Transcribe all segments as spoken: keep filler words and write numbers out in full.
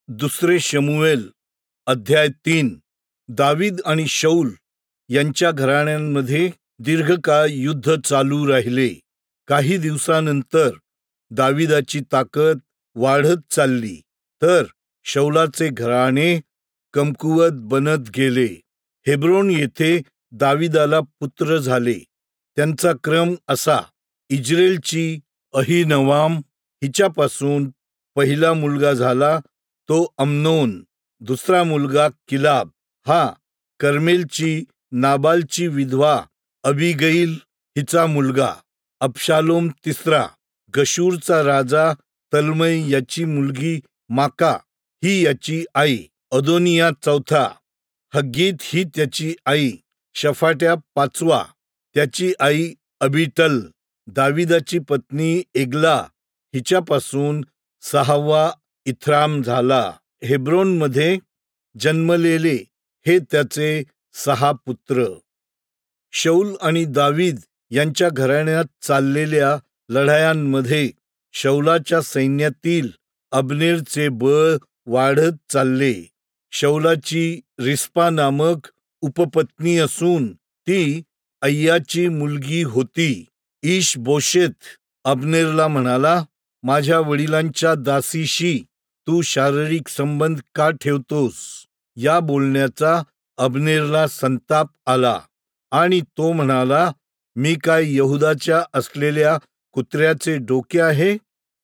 दुसरे शमूएल अध्याय तीन. दावीद आणि शौल यांच्या घराण्यांमध्ये दीर्घकाळ युद्ध चालू राहिले. काही दिवसानंतर दावीदाची ताकद वाढत चालली, तर शौलाचे घराणे कमकुवत बनत गेले. हेब्रोन येथे दावीदाला पुत्र झाले. त्यांचा क्रम असा: इज्रेलची अहिनवाम हिच्यापासून पहिला मुलगा झाला, तो अम्नोन. दुसरा मुलगा किलाब, हा कर्मेलची नाबालची विधवा अबिगैल हिचा मुलगा. अबशालोम तिसरा. गशूरचा राजा तल्मै याची मुलगी माका ही याची आई. अदोनिया चौथा. हग्गीत ही त्याची आई. शफाट्या पाचवा, त्याची आई अबिटल. दावीदाची पत्नी एग्ला हिच्यापासून सहावा इथराम झाला. हेब्रोनमध्ये जन्मलेले हे त्याचे सहा पुत्र. शौल आणि दावीद यांच्या घराण्यात चाललेल्या लढायांमध्ये शौलाच्या सैन्यातील अब्नेरचे बळ वाढत चालले. शौलाची रिस्पा नामक उपपत्नी असून ती अय्याची मुलगी होती. ईश-बोशेत अब्नेरला म्हणाला, माझ्या वडिलांच्या दासीशी तू शारीरिक संबंध का ठेवतोस? या बोलण्याचा अब्नेरला संताप आला आणि तो म्हणाला, मी काय यहुदाच्या असलेल्या कुत्र्याचे डोके आहे?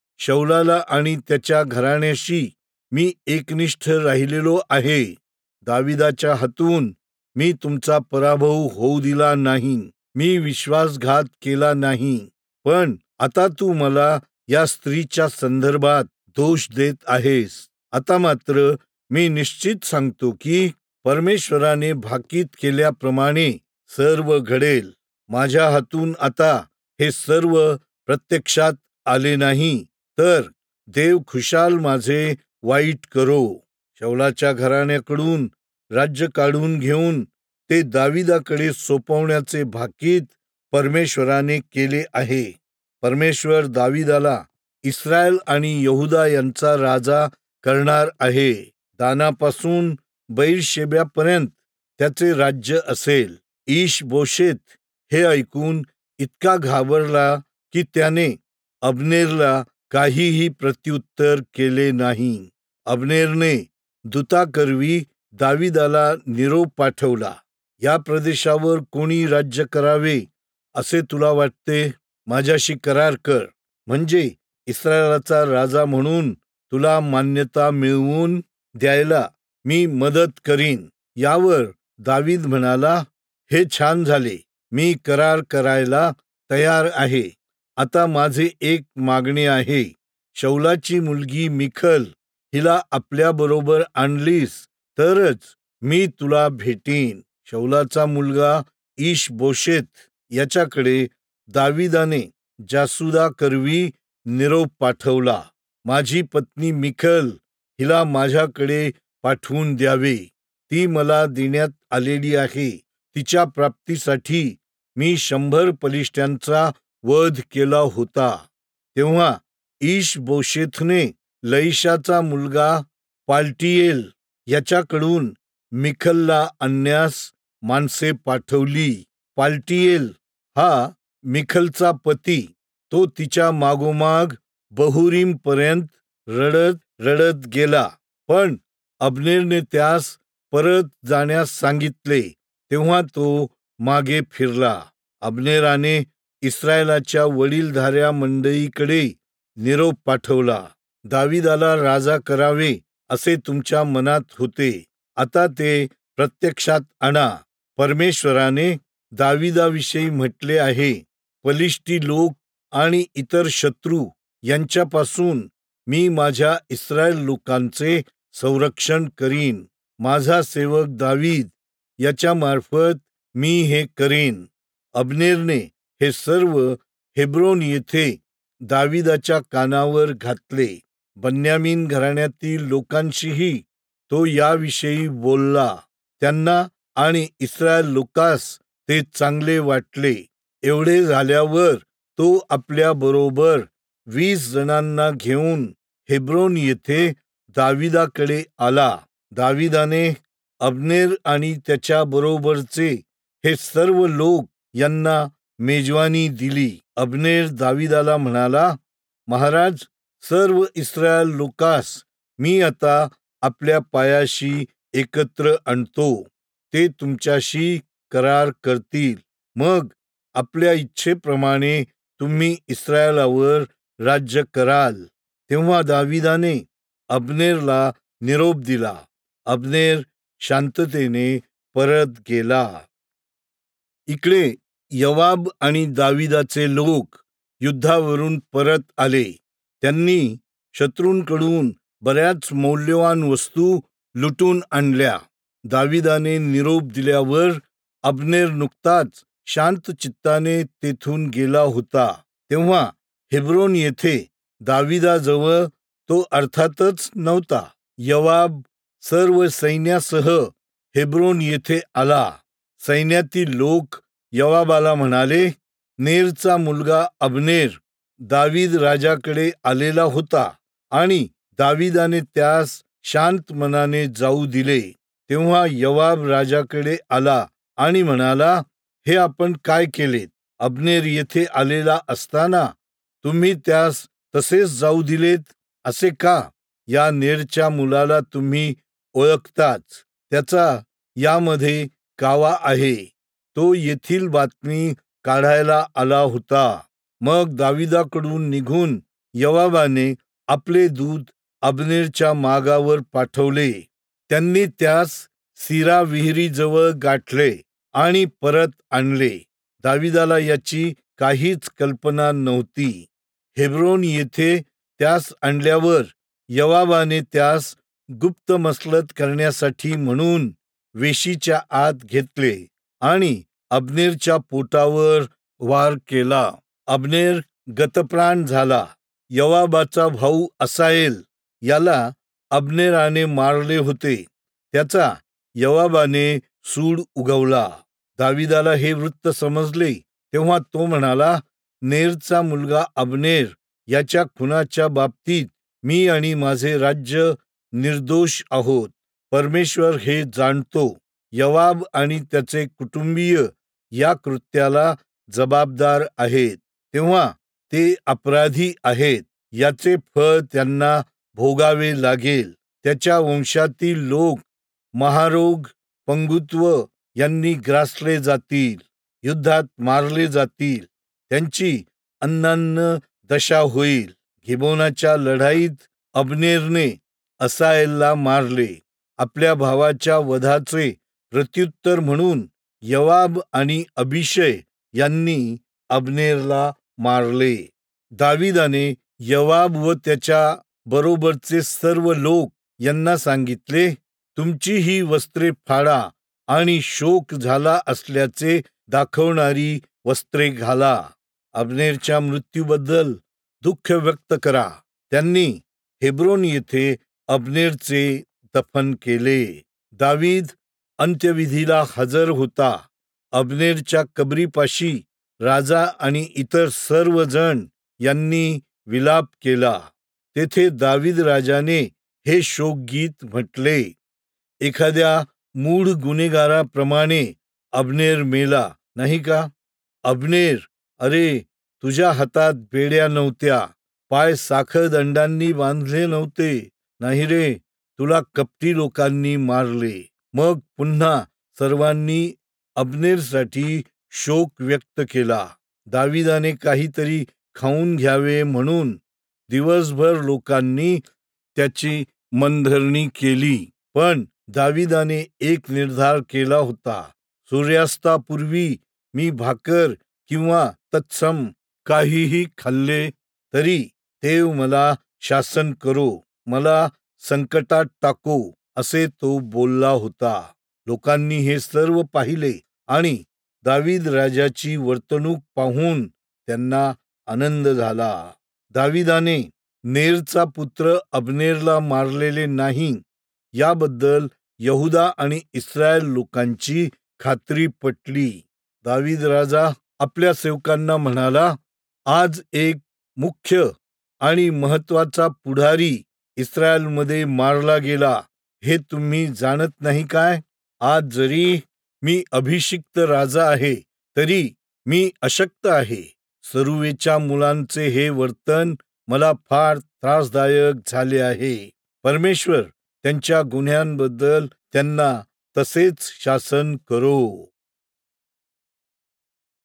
शौलाला आणि त्याच्या घराण्याशी मी एकनिष्ठ राहिलेलो आहे. दावीदाच्या हातून मी तुमचा पराभव होऊ दिला नाही. मी विश्वासघात केला नाही. पण आता तू मला या स्त्रीच्या संदर्भात दोष देत आहेस. आता मात्र मी निश्चित सांगतो की परमेश्वराने भाकीत केल्याप्रमाणे सर्व घडेल. माझ्या हातून आता हे सर्व प्रत्यक्षात आले नाही, तर देव खुशाल माझे वाईट करो. शौलाच्या घराण्याकडून राज्य काढून घेऊन ते दावीदाकडे सोपवण्याचे भाकीत परमेश्वराने केले आहे. परमेश्वर दावीदाला इस्रायल आणि यहुदा यांचा राजा करणार आहे. दानापासून बैरशेबापर्यंत त्याचे राज्य असेल. ईश-बोशेत हे ऐकून इतका घाबरला की त्याने अब्नेरला काहीही प्रत्युत्तर केले नाही. अब्नेरने दूताकरवी दावीदाला निरोप पाठवला, या प्रदेशावर कोणी राज्य करावे असे तुला वाटते? माझ्याशी करार कर, म्हणजे इस्रायलाचा राजा म्हणून तुला मान्यता मिळवून द्यायला मी मदत करीन. यावर दावीद म्हणाला, हे छान झाले, मी करार करायला तयार आहे. आता माझे एक मागणे आहे. शौलाची मुलगी मिखल हिला आपल्याबरोबर आणलीस तरच मी तुला भेटीन. शौलाचा मुलगा ईश-बोशेत याच्याकडे दावीदाने जासुदा करवी निरोप पाठवला, माझी पत्नी मिखल हिला माझ्याकडे पाठवून द्यावे. ती मला देण्यात आलेली आहे. तिच्या प्राप्तीसाठी मी शंभर पलिष्ट्यांचा वध केला होता. तेव्हा ईश-बोशेथने लईशाचा मुलगा पाल्टिएल याच्याकडून मिखलला आणण्यास माणसे पाठवली. पाल्टिएल हा मिखलचा पती. तो तिच्या मागोमाग बहुरीम पर्यंत रडत रडत गेला, पण अब्नेरने त्यास परत जाण्यास सांगितले. तेव्हा तो मागे फिरला. अब्नेराने इस्रायलाच्या वडीलधाऱ्या मंडळीकडे निरोप पाठवला, दावीदाला राजा करावे असे तुमच्या मनात होते, आता ते प्रत्यक्षात आणा. परमेश्वराने दावीदाविषयी म्हटले आहे, फलिष्टी लोक आणि इतर शत्रू यांच्यापासून मी माझ्या इस्रायल लोकांचे संरक्षण करीन. माझा सेवक दावीद याच्या मार्फत मी हे करीन. अब्नेरने हे सर्व हेब्रोन येथे दावीदाच्या कानावर घातले. बन्यामीन घराण्यातील लोकांशीही तो याविषयी बोलला. त्यांना आणि इस्रायल लोकास ते चांगले वाटले. एवढे झाल्यावर तो आपल्या बरोबर वीस जणांना घेऊन हेब्रोन येथे दाविदाकडे आला. दाविदाने अब्नेर आणि त्याच्या बरोबरचे हे सर्व लोक यांना मेजवानी दिली. अब्नेर दाविदाला म्हणाला, महाराज, सर्व इस्रायल लोकास मी आता आपल्या पायाशी एकत्र आणतो. ते तुमच्याशी करार करतील. मग आपल्या इच्छेप्रमाणे तुम्ही इस्रायलावर राज्य कराल. तेव्हा दाविदाने अब्नेरला निरोप दिला. अब्नेर शांततेने परत गेला. इकडे योवाब आणि दाविदाचे लोक युद्धावरून परत आले. त्यांनी शत्रूंकडून बऱ्याच मौल्यवान वस्तू लुटून आणल्या. दाविदाने निरोप दिल्यावर अब्नेर नुकताच शांत चित्ताने तेथून गेला होता. तेव्हा हेब्रोन येथे दाविदाजवळ तो अर्थातच नव्हता. योवाब सर्व सैन्यासह हेब्रोन येथे आला. सैन्यातील लोक योवाबाला म्हणाले, नेरचा मुलगा अब्नेर दावीद राजाकडे आलेला होता आणि दाविदाने त्यास शांत मनाने जाऊ दिले. तेव्हा योवाब राजाकडे आला आणि म्हणाला, हे आपण काय केलेत? अब्नेर येथे आलेला असताना तुम्ही त्यास तसेच जाऊ दिलेत, असे का? या नेरच्या मुलाला तुम्ही ओळखताच. त्याचा यामध्ये कावा आहे. तो येथील बातमी काढायला आला होता. मग दाविदाकडून निघून योवाबाने आपले दूत अब्नेरच्या मागावर पाठवले. त्यांनी त्यास सीरा विहिरीजवळ गाठले आणि परत आणले. दाविदाला याची काहीच कल्पना नव्हती. हेब्रोन येथे त्यास आणल्यावर योवाबाने त्यास गुप्त मसलत करण्यासाठी म्हणून वेशीच्या आत घेतले आणि अब्नेरच्या पोटावर वार केला. अब्नेर गतप्राण झाला. योवाबाचा भाऊ असाहेल याला अब्नेराने मारले होते. त्याचा योवाबाने सूड उगवला. दाविदाला हे वृत्त समजले तेव्हा तो म्हणाला, नेरचा मुलगा अब्नेर याच्या खुनाच्या बाबतीत मी आणि माझे राज्य निर्दोष आहोत. परमेश्वर हे जाणतो. योवाब आणि त्याचे कुटुंबीय या कृत्याला जबाबदार आहेत. तेव्हा ते अपराधी आहेत. याचे फळ त्यांना भोगावे लागेल. त्याच्या वंशातील लोक महारोग, पंगुत्व यांनी ग्रासले जातील. युद्धात मारले जातील. त्यांची अन्नान्न दशा होईल. गिबोनाच्या लढाईत अब्नेरने असाहेलला मारले. आपल्या भावाच्या वधाचे प्रत्युत्तर म्हणून योवाब आणि अभिषय यांनी अब्नेरला मारले. दाविदाने योवाब व त्याच्या बरोबरचे सर्व लोक यांना सांगितले, तुमची ही वस्त्रे फाडा आणि शोक झाला असल्याचे दाखवणारी वस्त्रे घाला. अब्नेरच्या मृत्यूबद्दल दुःख व्यक्त करा. त्यांनी हेब्रोन येथे अब्नेरचे दफन केले. दावीद अंत्यविधीला हजर होता. अब्नेरच्या कबरीपाशी राजा आणि इतर सर्व जण यांनी विलाप केला. तेथे दावीद राजाने हे शोकगीत म्हटले, एखाद्या मूढ गुन्हेगाराप्रमाणे अब्नेर मेला नाही का? अब्नेर, अरे, तुझ्या हातात बेड्या नव्हत्या, पाय साखळदंडांनी बांधले नव्हते, नाही रे, तुला कपटी लोकांनी मारले. मग पुन्हा सर्वांनी अब्नेरसाठी शोक व्यक्त केला. दाविदाने काहीतरी खाऊन घ्यावे म्हणून दिवसभर लोकांनी त्याची मनधरणी केली. पण दाविदाने एक निर्धार केला होता, सूर्यास्तापूर्वी मी भाकर किंवा तत्सम काहीही खाल्ले तरी देव मला शासन करो, मला संकटात टाको, असे तो बोलला होता. लोकांनी हे सर्व पाहिले आणि दावीद राजाची वर्तणूक पाहून त्यांना आनंद झाला. दाविदाने नेरचा पुत्र अब्नेरला मारलेले नाही याबद्दल यहुदा आणि इस्रायल लोकांची खात्री पटली. दावीद राजा आपल्या सेवकांना म्हणाला, आज एक मुख्य आणि महत्वाचा पुढारी इस्रायलमध्ये मारला गेला हे तुम्ही जाणत नाही काय? आज जरी मी अभिषिक्त राजा आहे तरी मी अशक्त आहे. सरुवेच्या मुलांचे हे वर्तन मला फार त्रासदायक झाले आहे. परमेश्वर त्यांच्या गुन्ह्यांबद्दल त्यांना तसेच शासन करो.